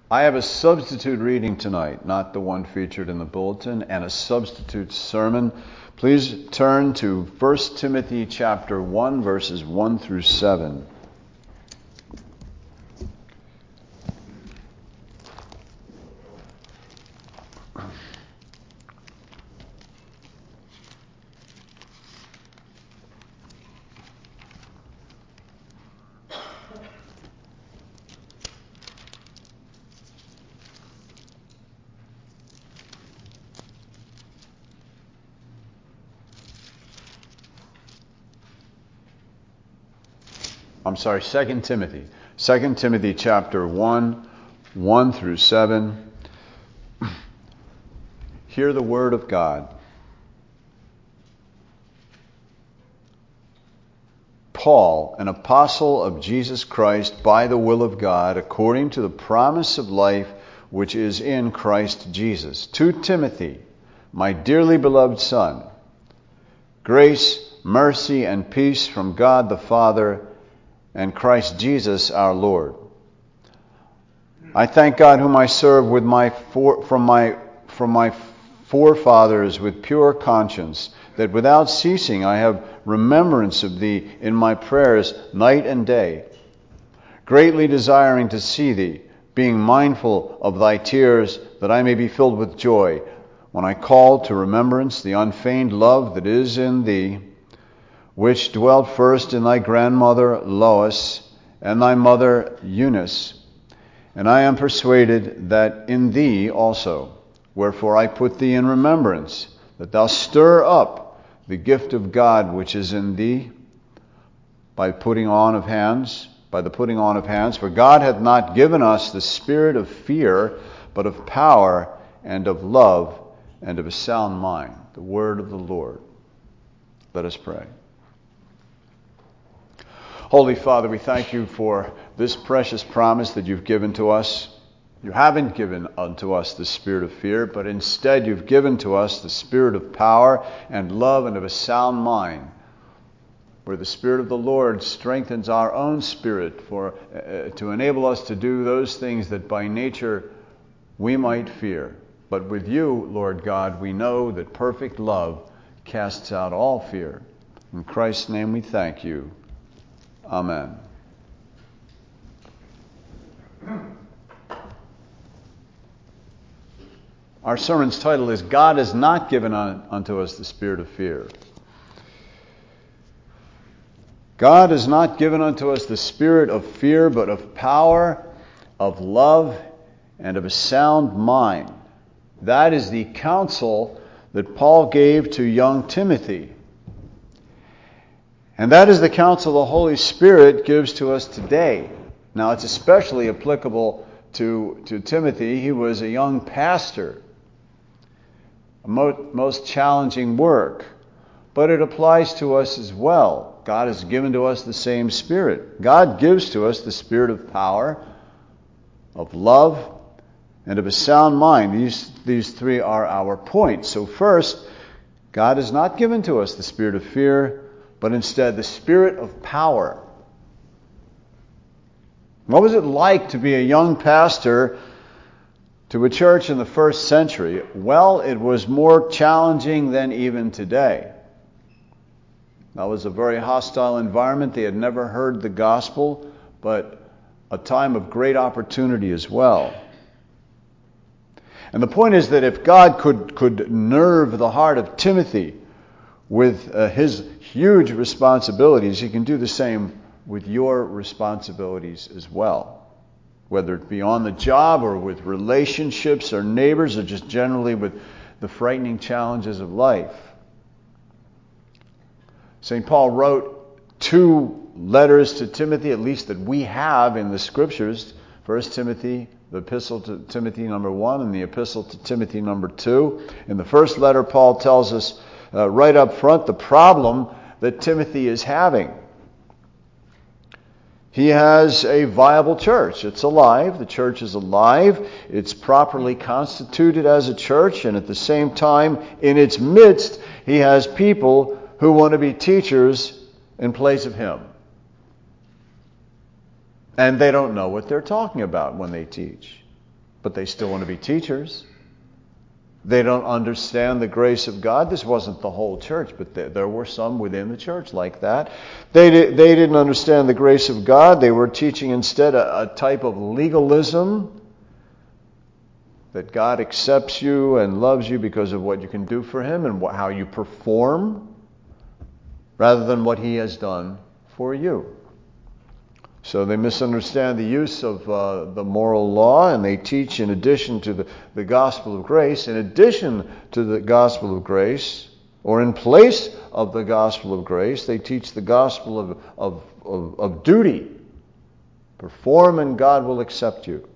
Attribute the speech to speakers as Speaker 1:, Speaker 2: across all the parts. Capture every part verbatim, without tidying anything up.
Speaker 1: I have a substitute reading tonight, not the one featured in the bulletin, and a substitute sermon. Please turn to First Timothy chapter one, verses one through seven. I'm sorry, Second Timothy. Second Timothy chapter one, one through seven. Hear the word of God. Paul, an apostle of Jesus Christ by the will of God, according to the promise of life which is in Christ Jesus. To Timothy, my dearly beloved son, grace, mercy, and peace from God the Father and Christ Jesus our Lord. I thank God whom I serve with my for, from my from my forefathers with pure conscience, that without ceasing I have remembrance of thee in my prayers night and day, greatly desiring to see thee, being mindful of thy tears, that I may be filled with joy, when I call to remembrance the unfeigned love that is in thee, which dwelt first in thy grandmother Lois and thy mother Eunice. And I am persuaded that in thee also. Wherefore I put thee in remembrance, that thou stir up the gift of God which is in thee by putting on of hands, by the putting on of hands. For God hath not given us the spirit of fear, but of power and of love and of a sound mind. The word of the Lord. Let us pray. Holy Father, we thank you for this precious promise that you've given to us. You haven't given unto us the spirit of fear, but instead you've given to us the spirit of power and love and of a sound mind, where the Spirit of the Lord strengthens our own spirit for uh, to enable us to do those things that by nature we might fear. But with you, Lord God, we know that perfect love casts out all fear. In Christ's name we thank you. Amen. Our sermon's title is God has not given unto us the spirit of fear. God has not given unto us the spirit of fear, but of power, of love, and of a sound mind. That is the counsel that Paul gave to young Timothy. And that is the counsel the Holy Spirit gives to us today. Now, it's especially applicable to, to Timothy. He was a young pastor. A mo- most challenging work. But it applies to us as well. God has given to us the same Spirit. God gives to us the spirit of power, of love, and of a sound mind. These, these three are our points. So first, God has not given to us the spirit of fear, but instead the spirit of power. What was it like to be a young pastor to a church in the first century? Well, it was more challenging than even today. That was a very hostile environment. They had never heard the gospel, but a time of great opportunity as well. And the point is that if God could, could nerve the heart of Timothy with uh, his huge responsibilities, he can do the same with your responsibilities as well. Whether it be on the job or with relationships or neighbors or just generally with the frightening challenges of life. Saint Paul wrote two letters to Timothy, at least that we have in the Scriptures. First Timothy, the epistle to Timothy number one, and the epistle to Timothy number two. In the first letter, Paul tells us uh, right up front the problem that Timothy is having. He has a viable church. It's alive. The church is alive. It's properly constituted as a church, and at the same time, in its midst, he has people who want to be teachers in place of him. And they don't know what they're talking about when they teach. but they still want to be teachers. They don't understand the grace of God. This wasn't the whole church, but there, there were some within the church like that. They, di- they didn't understand the grace of God. They were teaching instead a, a type of legalism, that God accepts you and loves you because of what you can do for Him and what, how you perform, rather than what He has done for you. So they misunderstand the use of uh, the moral law, and they teach in addition to the, the gospel of grace, in addition to the gospel of grace, or in place of the gospel of grace, they teach the gospel of, of, of, of duty. Perform and God will accept you.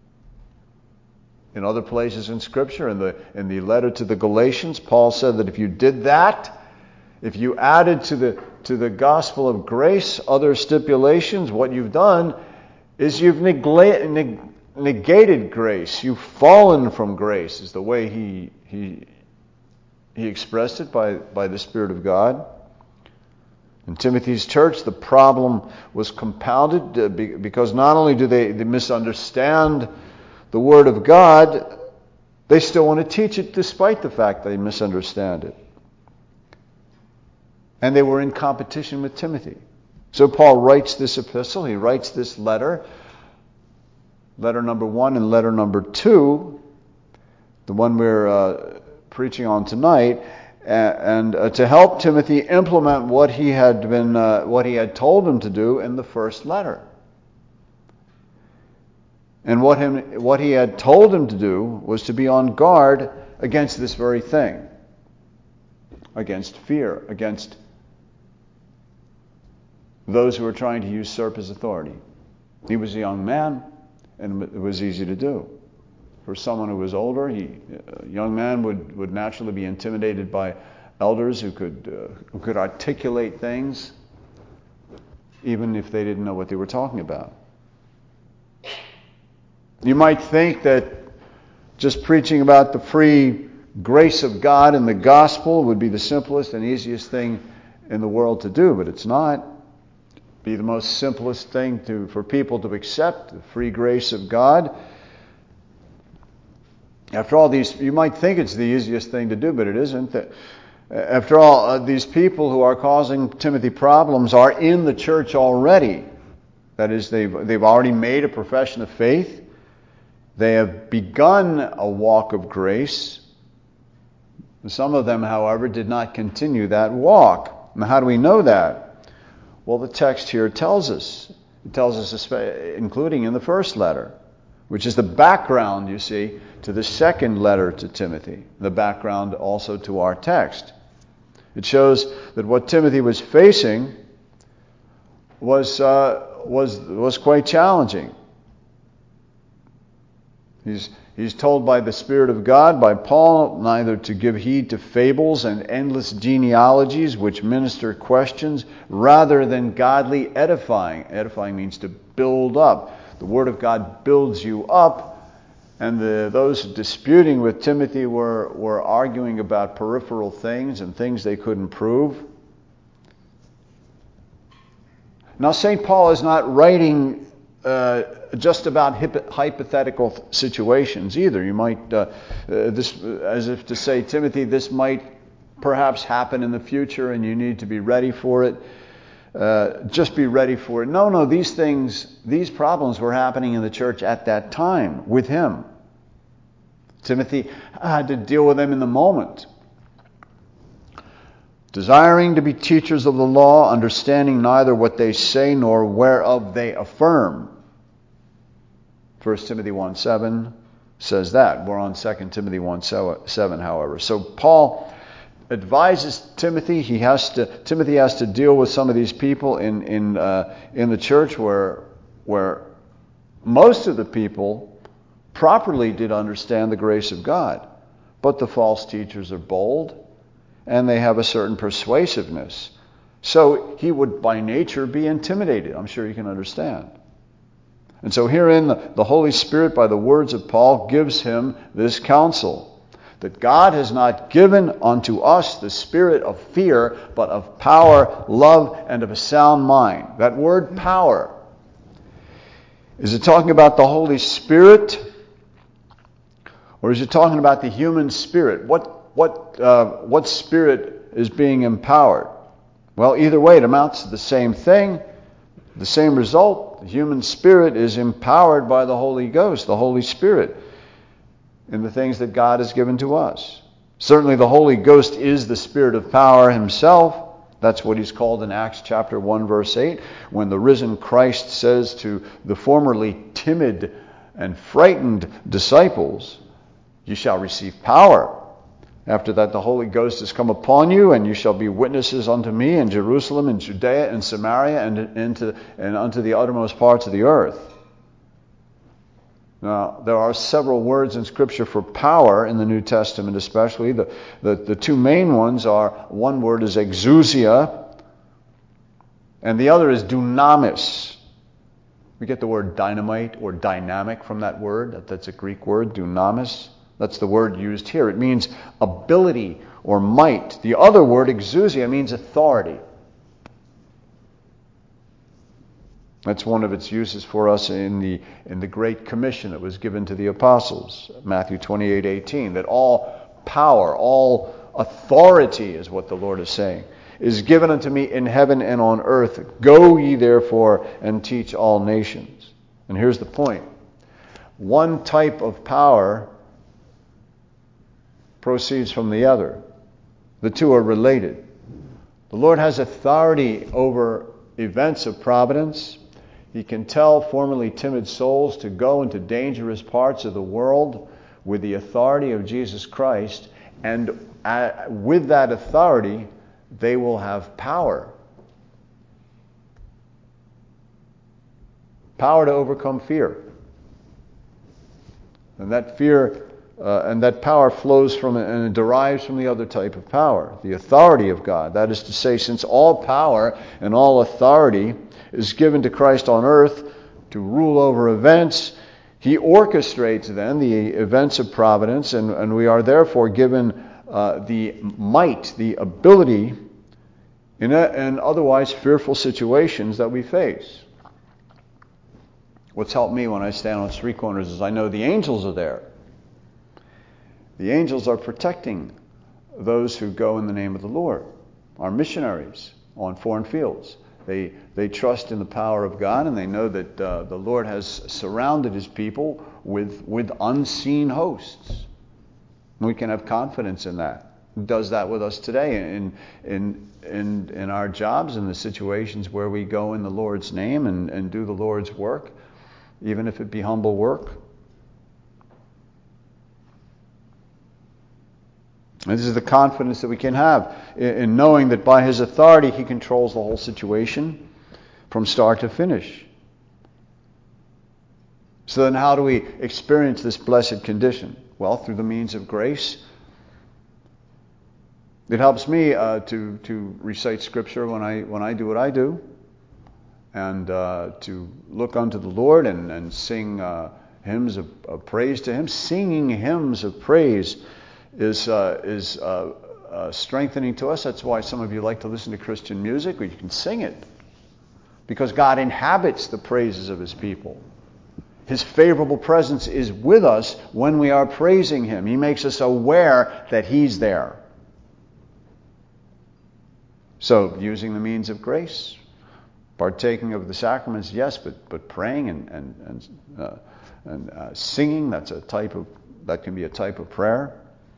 Speaker 1: In other places in Scripture, in the, in the letter to the Galatians, Paul said that if you did that, if you added to the to the gospel of grace other stipulations, what you've done is you've negla- neg- negated grace. You've fallen from grace, is the way he he he expressed it by, by the Spirit of God. In Timothy's church, the problem was compounded uh, be, because not only do they, they misunderstand the Word of God, they still want to teach it despite the fact they misunderstand it. And they were in competition with Timothy. So Paul writes this epistle, he writes this letter, letter number one and letter number two, the one we're uh, preaching on tonight, and uh, to help Timothy implement what he had been, uh, what he had told him to do in the first letter. And what him, what he had told him to do was to be on guard against this very thing, against fear, against those who were trying to usurp his authority. He was a young man, and it was easy to do. For someone who was older, he, a young man would, would naturally be intimidated by elders who could uh, who could articulate things, even if they didn't know what they were talking about. You might think that just preaching about the free grace of God and the gospel would be the simplest and easiest thing in the world to do, but it's not. Be the most simplest thing to for people to accept, the free grace of God. After all, these you might think it's the easiest thing to do, but it isn't. After all, uh, these people who are causing Timothy problems are in the church already. That is, they've they've already made a profession of faith. They have begun a walk of grace. Some of them, however, did not continue that walk. Now, how do we know that? Well, the text here tells us. It tells us, including in the first letter, which is the background, you see, to the second letter to Timothy, the background also to our text. It shows that what Timothy was facing was uh, was was quite challenging. He's he's told by the Spirit of God, by Paul, neither to give heed to fables and endless genealogies which minister questions, rather than godly edifying. Edifying means to build up. The Word of God builds you up, and the, those disputing with Timothy were, were arguing about peripheral things and things they couldn't prove. Now, Saint Paul is not writing uh, just about hip- hypothetical situations either. You might, uh, uh, this, as if to say, Timothy, this might perhaps happen in the future and you need to be ready for it. Uh, just be ready for it. No, no, these things, these problems were happening in the church at that time with him. Timothy had to deal with them in the moment. Desiring to be teachers of the law, understanding neither what they say nor whereof they affirm. First Timothy one seven says that. We're on Second Timothy one seven, however. So Paul advises Timothy. He has to. Timothy has to deal with some of these people in in uh, in the church where where most of the people properly did understand the grace of God, but the false teachers are bold and they have a certain persuasiveness. So he would by nature be intimidated. I'm sure you can understand. And so herein the, the Holy Spirit, by the words of Paul, gives him this counsel, that God has not given unto us the spirit of fear, but of power, love, and of a sound mind. That word power, is it talking about the Holy Spirit? Or is it talking about the human spirit? What, what, uh, what spirit is being empowered? Well, either way, it amounts to the same thing, the same result. The human spirit is empowered by the Holy Ghost, the Holy Spirit, in the things that God has given to us. Certainly the Holy Ghost is the Spirit of power himself. That's what he's called in Acts chapter one, verse eight, when the risen Christ says to the formerly timid and frightened disciples, "You shall receive power. After that the Holy Ghost has come upon you, and you shall be witnesses unto me in Jerusalem and Judea and Samaria and into and unto the uttermost parts of the earth." Now, there are several words in Scripture for power in the New Testament especially. The, the, the two main ones are, one word is exousia, and the other is dunamis. We get the word dynamite or dynamic from that word. That, that's a Greek word, dunamis. That's the word used here. It means ability or might. The other word, exousia, means authority. That's one of its uses for us in the in the Great Commission that was given to the apostles, Matthew twenty-eight eighteen, that all power, all authority is what the Lord is saying, is given unto me in heaven and on earth. Go ye therefore and teach all nations. And here's the point. One type of power proceeds from the other. The two are related. The Lord has authority over events of providence. He can tell formerly timid souls to go into dangerous parts of the world with the authority of Jesus Christ, and uh, with that authority, they will have power. Power to overcome fear. And that fear uh, and that power flows from and it derives from the other type of power, the authority of God. That is to say, since all power and all authority is given to Christ on earth to rule over events, he orchestrates then the events of providence, and, and we are therefore given uh, the might, the ability in, a, in otherwise fearful situations that we face. What's helped me when I stand on street corners is I know the angels are there. The angels are protecting those who go in the name of the Lord, our missionaries on foreign fields. They they trust in the power of God, and they know that uh, the Lord has surrounded his people with, with unseen hosts. We can have confidence in that. He does that with us today in, in, in, in our jobs, in the situations where we go in the Lord's name and, and do the Lord's work, even if it be humble work. This is the confidence that we can have in knowing that by his authority he controls the whole situation from start to finish. So then how do we experience this blessed condition? Well, through the means of grace. It helps me uh, to to recite Scripture when I when I do what I do, and uh, to look unto the Lord and, and sing uh, hymns of, of praise to him. Singing hymns of praise is uh, is uh, uh, strengthening to us. That's why some of you like to listen to Christian music, where you can sing it, because God inhabits the praises of his people. His favorable presence is with us when we are praising him. He makes us aware that he's there. So, using the means of grace, partaking of the sacraments, yes, but but praying and and and, uh, and uh, singing, that's a type of that can be a type of prayer.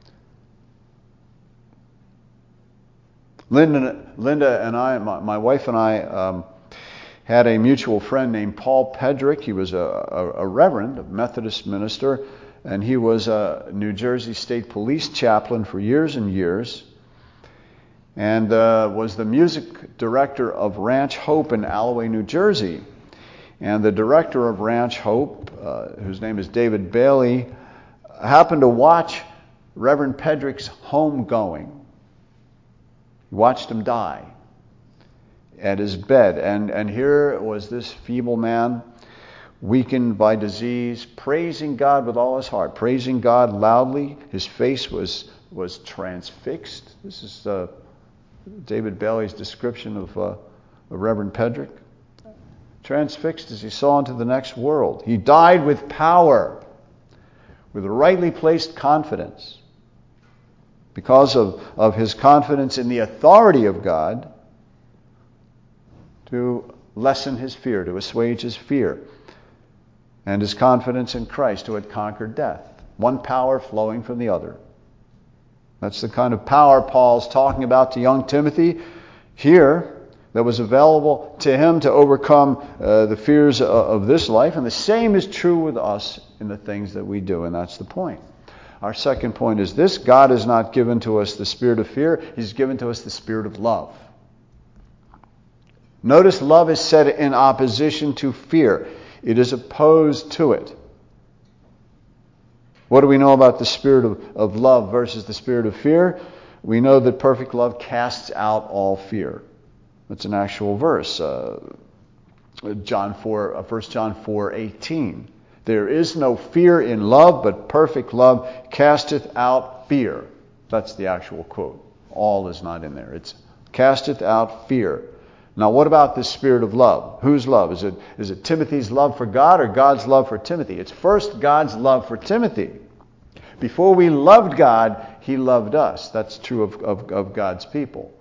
Speaker 1: Linda, Linda and I, my, my wife and I, um, had a mutual friend named Paul Pedrick. He was a, a, a reverend, a Methodist minister, and he was a New Jersey State Police chaplain for years and years, and uh, was the music director of Ranch Hope in Alloway, New Jersey. And the director of Ranch Hope, uh, whose name is David Bailey, happened to watch Reverend Pedrick's homegoing. He watched him die at his bed. And, and here was this feeble man, weakened by disease, praising God with all his heart, praising God loudly. His face was was transfixed. This is uh, David Bailey's description of, uh, of Reverend Pedrick. Transfixed as he saw into the next world. He died with power, with rightly placed confidence, because of, of his confidence in the authority of God, to lessen his fear, to assuage his fear, and his confidence in Christ, who had conquered death. One power flowing from the other. That's the kind of power Paul's talking about to young Timothy here, that was available to him to overcome uh, the fears of, of this life. And the same is true with us in the things that we do, and that's the point. Our second point is this: God has not given to us the spirit of fear. He's given to us the spirit of love. Notice love is set in opposition to fear. It is opposed to it. What do we know about the spirit of, of love versus the spirit of fear? We know that perfect love casts out all fear. That's an actual verse. Uh, John four, uh, First John four eighteen. There is no fear in love, but perfect love casteth out fear. That's the actual quote. All is not in there. It's casteth out fear. Now, what about the spirit of love? Whose love? Is it, is it Timothy's love for God or God's love for Timothy? It's first God's love for Timothy. Before we loved God, he loved us. That's true of, of, of God's people.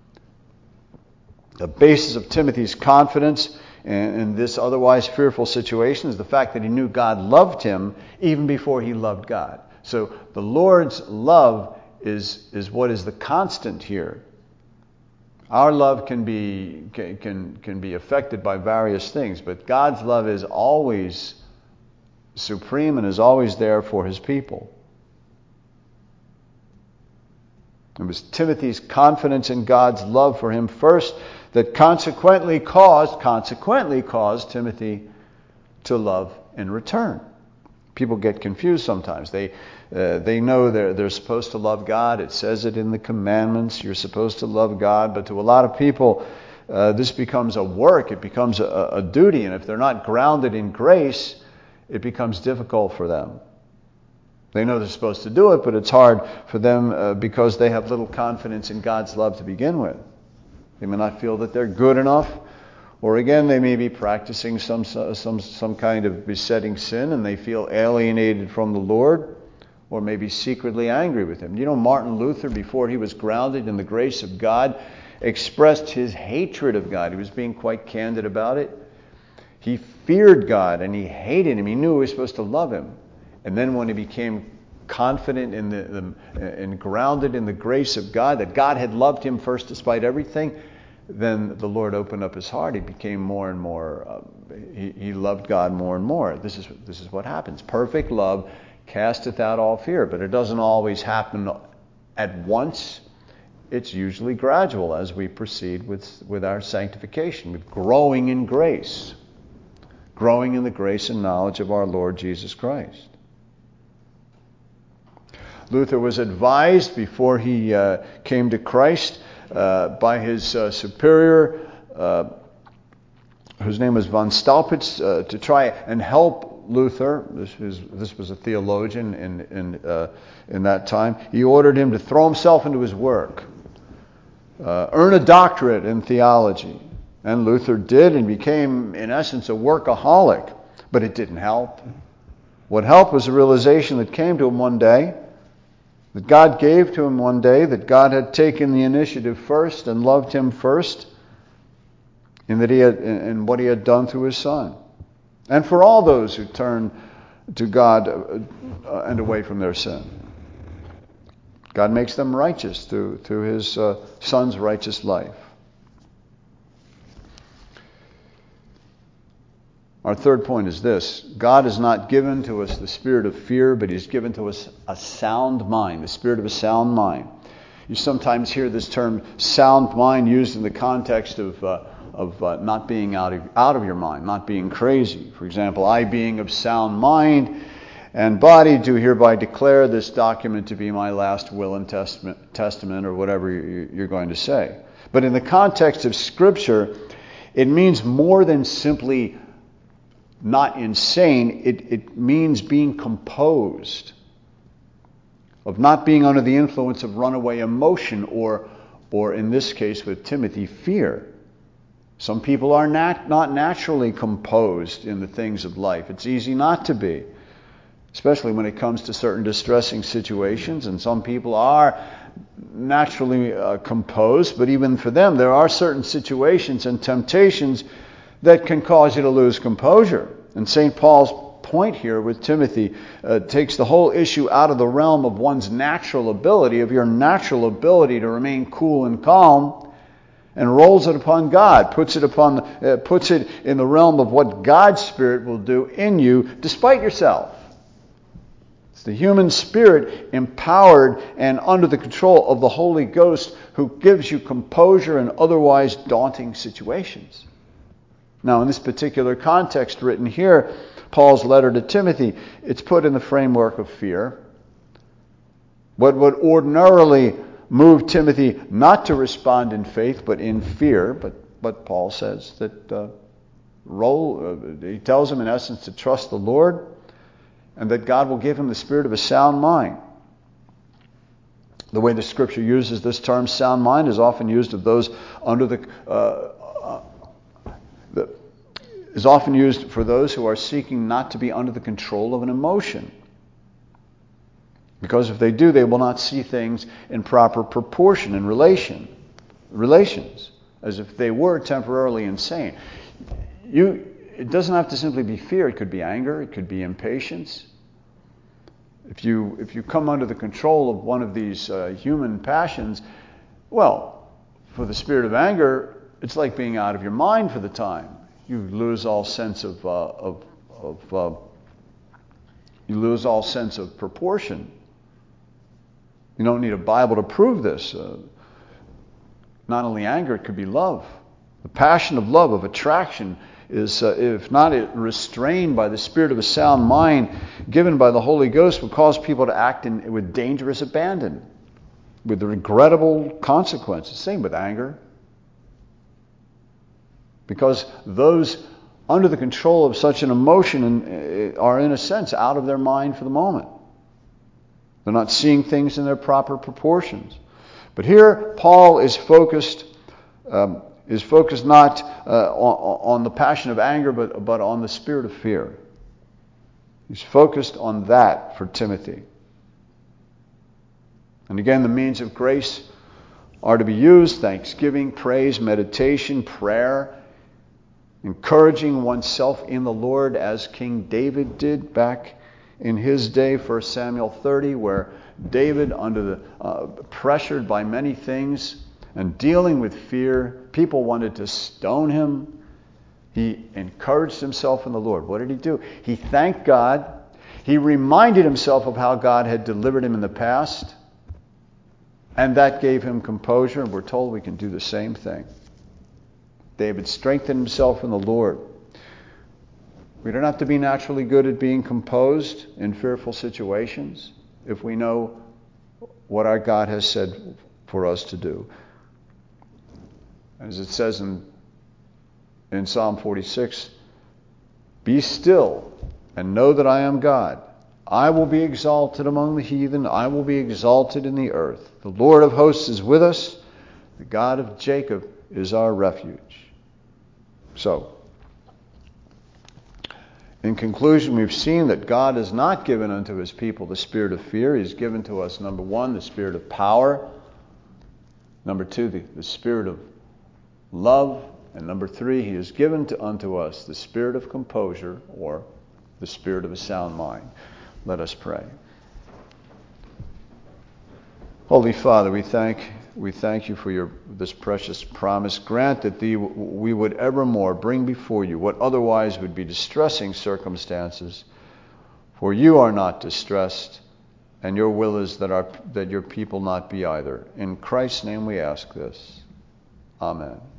Speaker 1: The basis of Timothy's confidence in, in this otherwise fearful situation is the fact that he knew God loved him even before he loved God. So the Lord's love is, is what is the constant here. Our love can be can, can can be affected by various things, but God's love is always supreme and is always there for his people. It was Timothy's confidence in God's love for him first that consequently caused consequently caused Timothy to love in return. People get confused sometimes. They uh, they know they're they're supposed to love God. It says it in the commandments. You're supposed to love God. But to a lot of people, uh, this becomes a work. It becomes a, a duty. And if they're not grounded in grace, it becomes difficult for them. They know they're supposed to do it, but it's hard for them uh, because they have little confidence in God's love to begin with. They may not feel that they're good enough. Or again, they may be practicing some some some kind of besetting sin and they feel alienated from the Lord, or maybe secretly angry with him. You know, Martin Luther, before he was grounded in the grace of God, expressed his hatred of God. He was being quite candid about it. He feared God and he hated him. He knew he was supposed to love him. And then when he became confident in the, the and grounded in the grace of God, that God had loved him first despite everything, then the Lord opened up his heart. He became more and more, uh, he, he loved God more and more. This is this is what happens. Perfect love casteth out all fear, but it doesn't always happen at once. It's usually gradual as we proceed with, with our sanctification, with growing in grace, growing in the grace and knowledge of our Lord Jesus Christ. Luther was advised before he uh, came to Christ Uh, by his uh, superior, uh, whose name was von Staupitz, uh, to try and help Luther. This was this was a theologian in in uh, in that time. He ordered him to throw himself into his work, uh, earn a doctorate in theology, and Luther did, and became, in essence, a workaholic. But it didn't help. What helped was a realization that came to him one day, that God gave to him one day, that God had taken the initiative first and loved him first, in that he had, in what he had done through his Son, and for all those who turn to God uh, and away from their sin. God makes them righteous through through his uh, Son's righteous life. Our third point is this: God has not given to us the spirit of fear, but he's given to us a sound mind, the spirit of a sound mind. You sometimes hear this term sound mind used in the context of uh, of uh, not being out of, out of your mind, not being crazy. For example, I, being of sound mind and body, do hereby declare this document to be my last will and testament, testament or whatever you're going to say. But in the context of Scripture, it means more than simply not insane. It, it means being composed, of not being under the influence of runaway emotion, or, or in this case with Timothy, fear. Some people are not, not naturally composed in the things of life. It's easy not to be. especially when it comes to certain distressing situations. And some people are naturally uh, composed, but even for them, there are certain situations and temptations that can cause you to lose composure. And Saint Paul's point here with Timothy uh, takes the whole issue out of the realm of one's natural ability, of your natural ability to remain cool and calm, and rolls it upon God, puts it upon, uh, puts it in the realm of what God's Spirit will do in you despite yourself. It's the human spirit empowered and under the control of the Holy Ghost who gives you composure in otherwise daunting situations. Now, in this particular context written here, Paul's letter to Timothy, it's put in the framework of fear. What would ordinarily move Timothy not to respond in faith, but in fear. But but Paul says that uh, roll. Uh, he tells him in essence to trust the Lord, and that God will give him the spirit of a sound mind. The way the Scripture uses this term, sound mind, is often used of those under the. Uh, uh, the is often used for those who are seeking not to be under the control of an emotion. Because if they do, they will not see things in proper proportion and relation, relations, as if they were temporarily insane. You, it doesn't have to simply be fear. It could be anger. It could be impatience. If you if you come under the control of one of these uh, human passions, well, for the spirit of anger, it's like being out of your mind for the time. You lose all sense of uh, of of uh, you lose all sense of proportion. You don't need a Bible to prove this. Uh, not only anger, it could be love. The passion of love, of attraction, is, uh, if not restrained by the spirit of a sound mind given by the Holy Ghost, will cause people to act in, with dangerous abandon, with the regrettable consequences. Same with anger. Because those under the control of such an emotion are, in a sense, out of their mind for the moment. They're not seeing things in their proper proportions. But here, Paul is focused um, is focused not uh, on, on the passion of anger, but, but on the spirit of fear. He's focused on that for Timothy. And again, the means of grace are to be used: thanksgiving, praise, meditation, prayer, encouraging oneself in the Lord, as King David did back in his day, First Samuel thirty, where David, under the uh, pressured by many things and dealing with fear, people wanted to stone him. He encouraged himself in the Lord. What did he do? He thanked God. He reminded himself of how God had delivered him in the past, and that gave him composure. And we're told we can do the same thing. David strengthened himself in the Lord. We don't have to be naturally good at being composed in fearful situations if we know what our God has said for us to do. As it says in, in Psalm forty-six, "Be still and know that I am God. I will be exalted among the heathen. I will be exalted in the earth. The Lord of hosts is with us. The God of Jacob is our refuge." So, in conclusion, we've seen that God has not given unto his people the spirit of fear. He's given to us, number one, the spirit of power. Number two, the, the spirit of love. And number three, he has given to, unto us the spirit of composure, or the spirit of a sound mind. Let us pray. Holy Father, we thank we thank you for your this precious promise. Grant that thee, we would evermore bring before you what otherwise would be distressing circumstances. For you are not distressed, and your will is that our that your people not be either. In Christ's name we ask this. Amen.